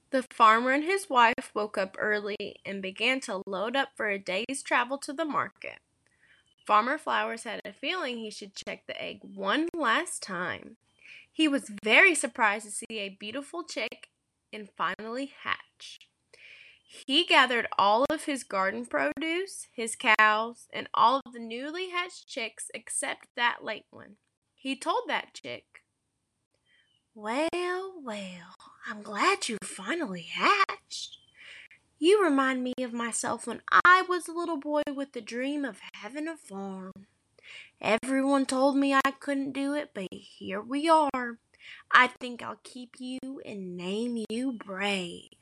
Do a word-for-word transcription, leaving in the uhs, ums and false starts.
The farmer and his wife woke up early and began to load up for a day's travel to the market. Farmer Flowers had a feeling he should check the egg one last time. He was very surprised to see a beautiful chick and finally hatch. He gathered all of his garden produce, his cows, and all of the newly hatched chicks except that late one. He told that chick, "Well, well, I'm glad you finally hatched. You remind me of myself when I was a little boy with the dream of having a farm. Everyone told me I couldn't do it, but here we are. I think I'll keep you and name you Brave."